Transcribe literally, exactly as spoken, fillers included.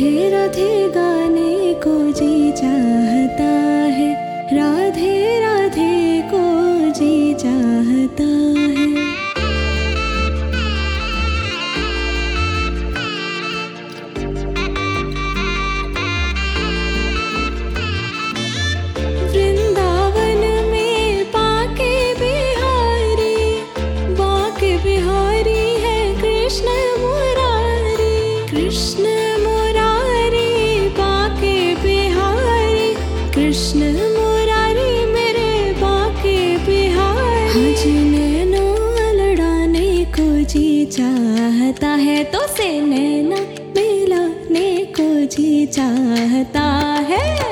राधे राधे गाने को जी चाहता है, राधे राधे को जी चाहता है। वृंदावन में बाके बिहारी, बाके बिहारी है कृष्ण मुरारी, कृष्ण मुरारी बाके बिहारी, कृष्ण मुरारी मेरे बाके बिहारी। हाँ जी, नैना लड़ाने को जी चाहता है, तो से नैना मिलाने को जी चाहता है।